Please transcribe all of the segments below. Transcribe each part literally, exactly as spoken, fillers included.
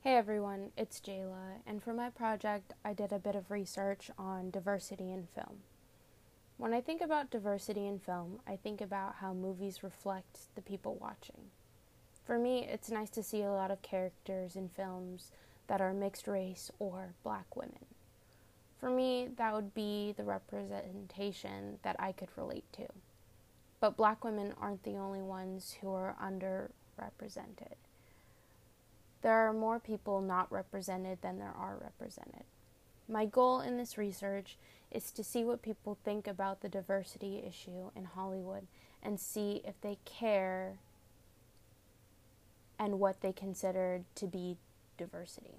Hey everyone, it's Jayla, and for my project, I did a bit of research on diversity in film. When I think about diversity in film, I think about how movies reflect the people watching. For me, it's nice to see a lot of characters in films that are mixed race or black women. For me, that would be the representation that I could relate to. But black women aren't the only ones who are underrepresented. There are more people not represented than there are represented. My goal in this research is to see what people think about the diversity issue in Hollywood and see if they care and what they consider to be diversity.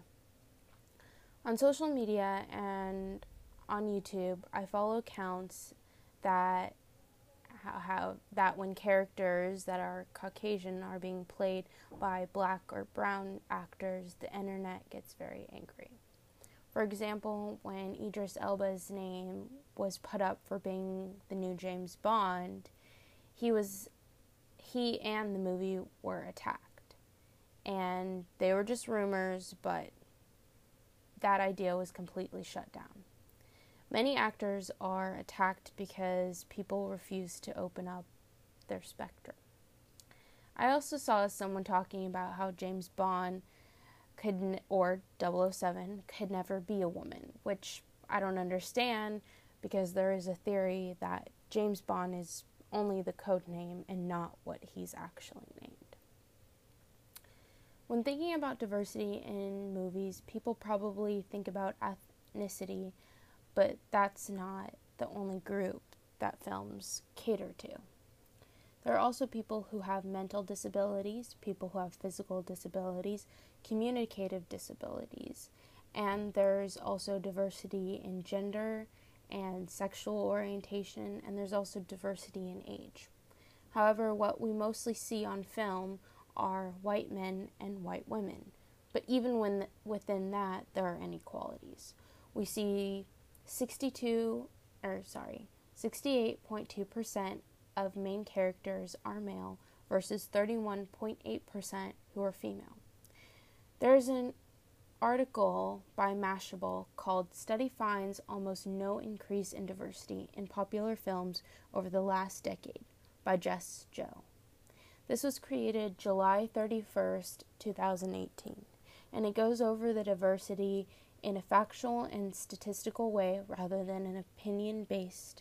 On social media and on YouTube, I follow accounts that How, how that when characters that are Caucasian are being played by black or brown actors, the internet gets very angry. For example, when Idris Elba's name was put up for being the new James Bond, he was he and the movie were attacked. And they were just rumors, but that idea was completely shut down. Many actors are attacked because people refuse to open up their spectrum. I also saw someone talking about how James Bond could, or double oh seven, could never be a woman, which I don't understand because there is a theory that James Bond is only the code name and not what he's actually named. When thinking about diversity in movies, people probably think about ethnicity, but that's not the only group that films cater to. There are also people who have mental disabilities, people who have physical disabilities, communicative disabilities, and there's also diversity in gender and sexual orientation, and there's also diversity in age. However, what we mostly see on film are white men and white women, but even when within that, there are inequalities. We see sixty-two, or sorry, sixty-eight point two percent of main characters are male versus thirty-one point eight percent who are female. There's an article by Mashable called Study Finds Almost No Increase in Diversity in Popular Films Over the Last Decade by Jess Joe. This was created July thirty-first, twenty eighteen, and it goes over the diversity in a factual and statistical way rather than an opinion-based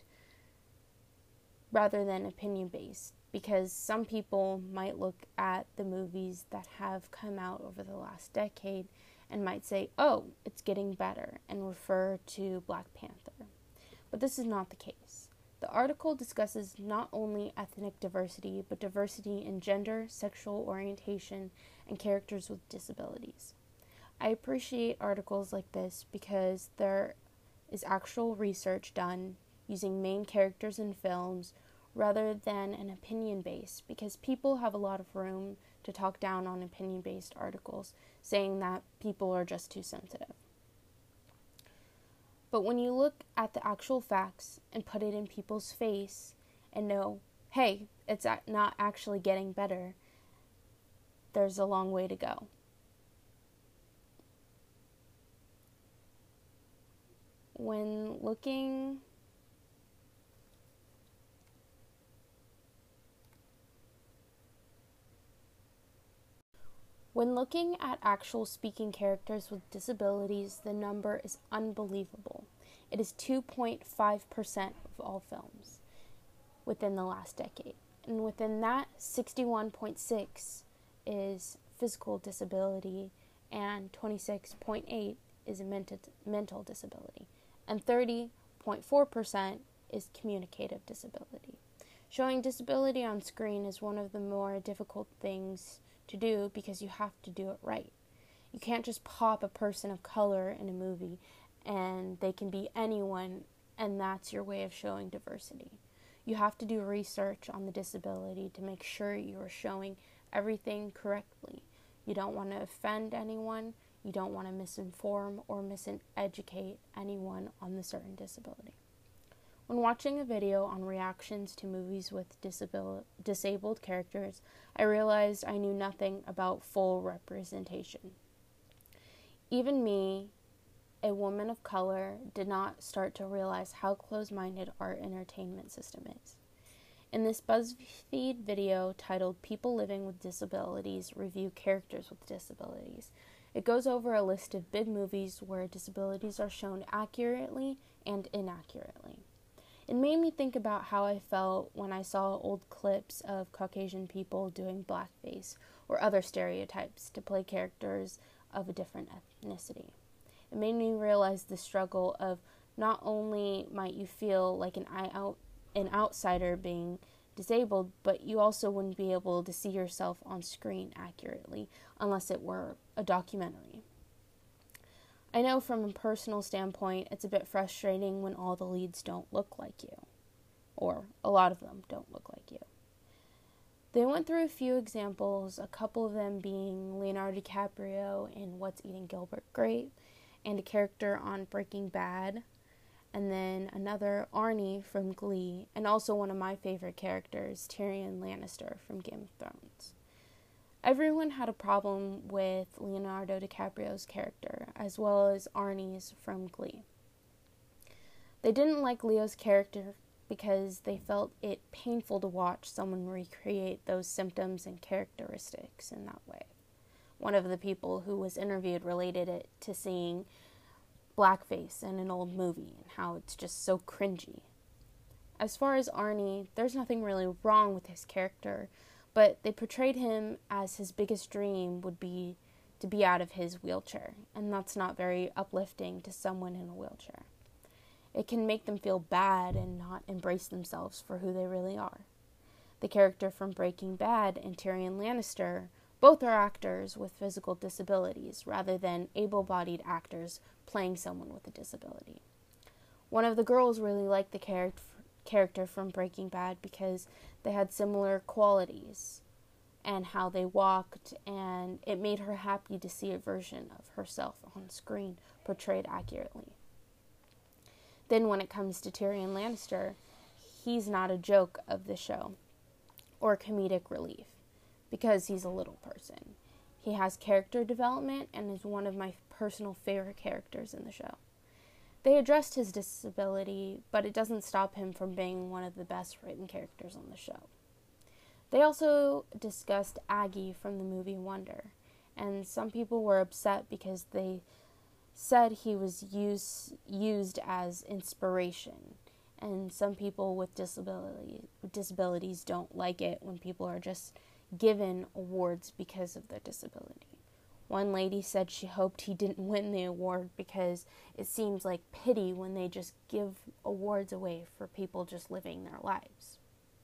rather than opinion-based because some people might look at the movies that have come out over the last decade and might say, oh, it's getting better, and refer to Black Panther. But this is not the case. The article discusses not only ethnic diversity, but diversity in gender, sexual orientation, and characters with disabilities. I appreciate articles like this because there is actual research done using main characters in films rather than an opinion base, because people have a lot of room to talk down on opinion-based articles, saying that people are just too sensitive. But when you look at the actual facts and put it in people's face and know, hey, it's not actually getting better, there's a long way to go. When looking When looking at actual speaking characters with disabilities, the number is unbelievable. It is two point five percent of all films within the last decade. And within that, sixty-one point six is physical disability and twenty-six point eight is a mental, mental disability. And thirty point four percent is communicative disability. Showing disability on screen is one of the more difficult things to do because you have to do it right. You can't just pop a person of color in a movie and they can be anyone and that's your way of showing diversity. You have to do research on the disability to make sure you are showing everything correctly. You don't want to offend anyone. You don't want to misinform or miseducate anyone on the certain disability. When watching a video on reactions to movies with disabil- disabled characters, I realized I knew nothing about full representation. even me, a woman of color, did not start to realize how close-minded our entertainment system is. In this BuzzFeed video titled People Living with Disabilities Review Characters with Disabilities, it goes over a list of big movies where disabilities are shown accurately and inaccurately. It made me think about how I felt when I saw old clips of Caucasian people doing blackface or other stereotypes to play characters of a different ethnicity. It made me realize the struggle of not only might you feel like an out, an outsider being disabled, but you also wouldn't be able to see yourself on screen accurately unless it were a documentary. I know from a personal standpoint, it's a bit frustrating when all the leads don't look like you, or a lot of them don't look like you. They went through a few examples, a couple of them being Leonardo DiCaprio in What's Eating Gilbert Grape, and a character on Breaking Bad, and then another, Arnie from Glee, and also one of my favorite characters, Tyrion Lannister from Game of Thrones. Everyone had a problem with Leonardo DiCaprio's character, as well as Arnie's from Glee. They didn't like Leo's character because they felt it painful to watch someone recreate those symptoms and characteristics in that way. One of the people who was interviewed related it to seeing blackface in an old movie and how it's just so cringy. As far as Arnie, there's nothing really wrong with his character, but they portrayed him as his biggest dream would be to be out of his wheelchair, and that's not very uplifting to someone in a wheelchair. It can make them feel bad and not embrace themselves for who they really are. The character from Breaking Bad and Tyrion Lannister both are actors with physical disabilities rather than able-bodied actors playing someone with a disability. One of the girls really liked the char- character from Breaking Bad because they had similar qualities and how they walked, and it made her happy to see a version of herself on screen portrayed accurately. Then when it comes to Tyrion Lannister, he's not a joke of the show or comedic relief, because he's a little person. He has character development and is one of my personal favorite characters in the show. They addressed his disability, but it doesn't stop him from being one of the best written characters on the show. They also discussed Aggie from the movie Wonder, and some people were upset because they said he was use, used as inspiration, and some people with disability, disabilities don't like it when people are just given awards because of their disability. One lady said she hoped he didn't win the award because it seems like pity when they just give awards away for people just living their lives.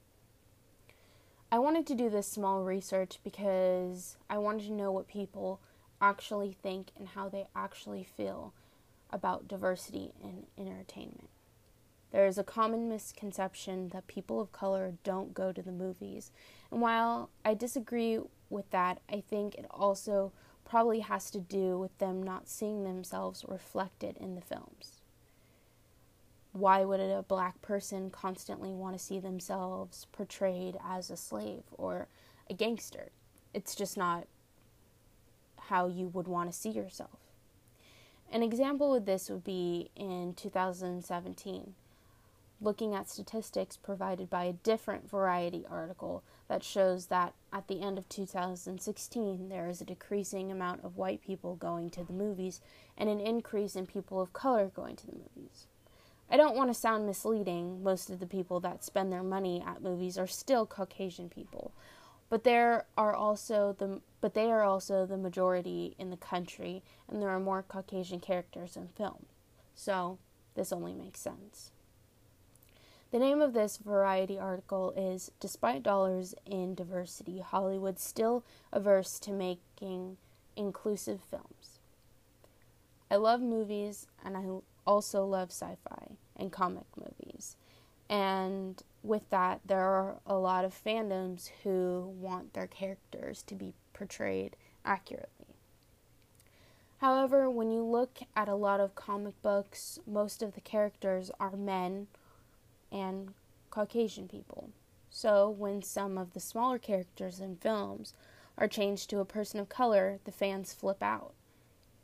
I wanted to do this small research because I wanted to know what people actually think and how they actually feel about diversity in entertainment. There is a common misconception that people of color don't go to the movies, and while I disagree with that, I think it also probably has to do with them not seeing themselves reflected in the films. Why would a black person constantly want to see themselves portrayed as a slave or a gangster? It's just not how you would want to see yourself. An example of this would be in two thousand seventeen. Looking at statistics provided by a different Variety article that shows that at the end of two thousand sixteen, there is a decreasing amount of white people going to the movies and an increase in people of color going to the movies. I don't want to sound misleading. Most of the people that spend their money at movies are still Caucasian people, but there are also the but they are also the majority in the country, and there are more Caucasian characters in film. So, this only makes sense. The name of this Variety article is, Despite Dollars in Diversity, Hollywood's Still Averse to Making Inclusive Films. I love movies, and I also love sci-fi and comic movies. And with that, there are a lot of fandoms who want their characters to be portrayed accurately. However, when you look at a lot of comic books, most of the characters are men and Caucasian people. So when some of the smaller characters in films are changed to a person of color, the fans flip out.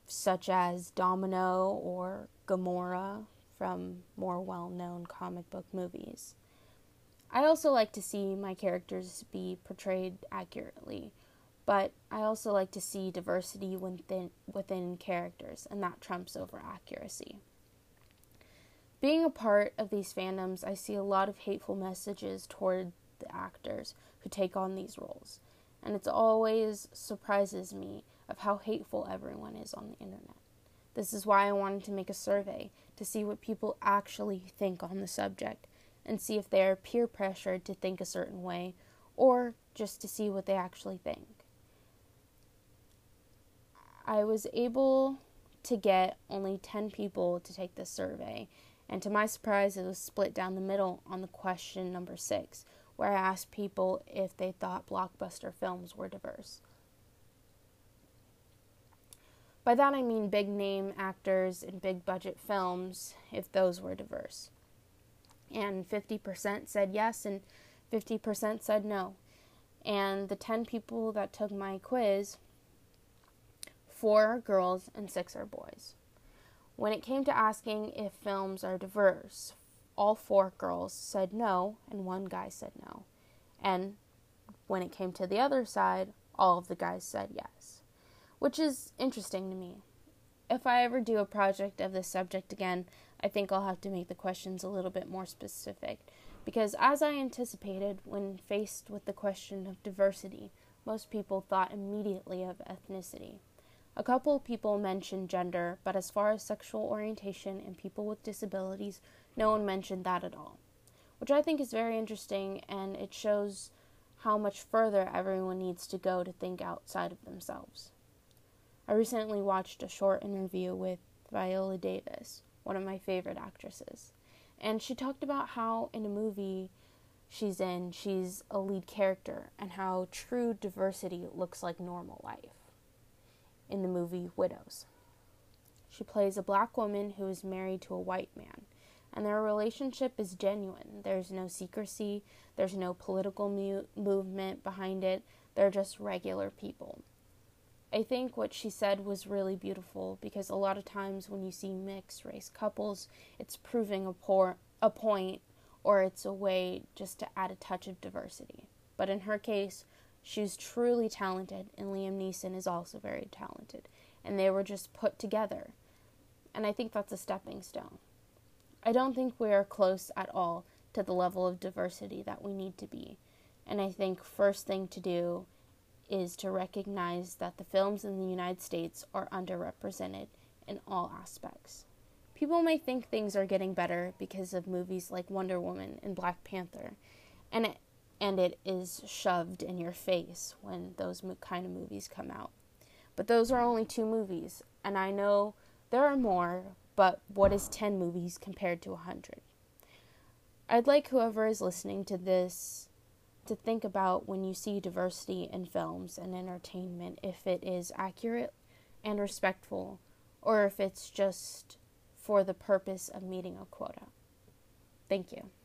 such as Domino or Gamora from more well-known comic book movies. I also like to see my characters be portrayed accurately, but I also like to see diversity within, within characters, and that trumps over accuracy. Being a part of these fandoms, I see a lot of hateful messages toward the actors who take on these roles, and it always surprises me of how hateful everyone is on the internet. This is why I wanted to make a survey to see what people actually think on the subject and see if they are peer pressured to think a certain way or just to see what they actually think. I was able to get only ten people to take this survey, and to my surprise, it was split down the middle on the question number six, where I asked people if they thought blockbuster films were diverse. By that I mean big name actors in big budget films, if those were diverse. And fifty percent said yes and fifty percent said no. And the ten people that took my quiz, four are girls and six are boys. When it came to asking if films are diverse, all four girls said no and one guy said no. And when it came to the other side, all of the guys said yes, which is interesting to me. If I ever do a project of this subject again, I think I'll have to make the questions a little bit more specific, because as I anticipated, when faced with the question of diversity, most people thought immediately of ethnicity. A couple of people mentioned gender, but as far as sexual orientation and people with disabilities, no one mentioned that at all, which I think is very interesting, and it shows how much further everyone needs to go to think outside of themselves. I recently watched a short interview with Viola Davis, one of my favorite actresses, and she talked about how in a movie she's in, she's a lead character, and how true diversity looks like normal life. In the movie Widows, she plays a black woman who is married to a white man, and their relationship is genuine. There's no secrecy, there's no political mu- movement behind it, they're just regular people. I think what she said was really beautiful, because a lot of times when you see mixed race couples, it's proving a, poor, a point, or it's a way just to add a touch of diversity. But in her case, she's truly talented, and Liam Neeson is also very talented, and they were just put together, and I think that's a stepping stone. I don't think we are close at all to the level of diversity that we need to be, and I think first thing to do is to recognize that the films in the United States are underrepresented in all aspects. People may think things are getting better because of movies like Wonder Woman and Black Panther, and it and it is shoved in your face when those kind of movies come out. But those are only two movies, and I know there are more, but what is ten movies compared to one hundred? I'd like whoever is listening to this to think about when you see diversity in films and entertainment, if it is accurate and respectful, or if it's just for the purpose of meeting a quota. Thank you.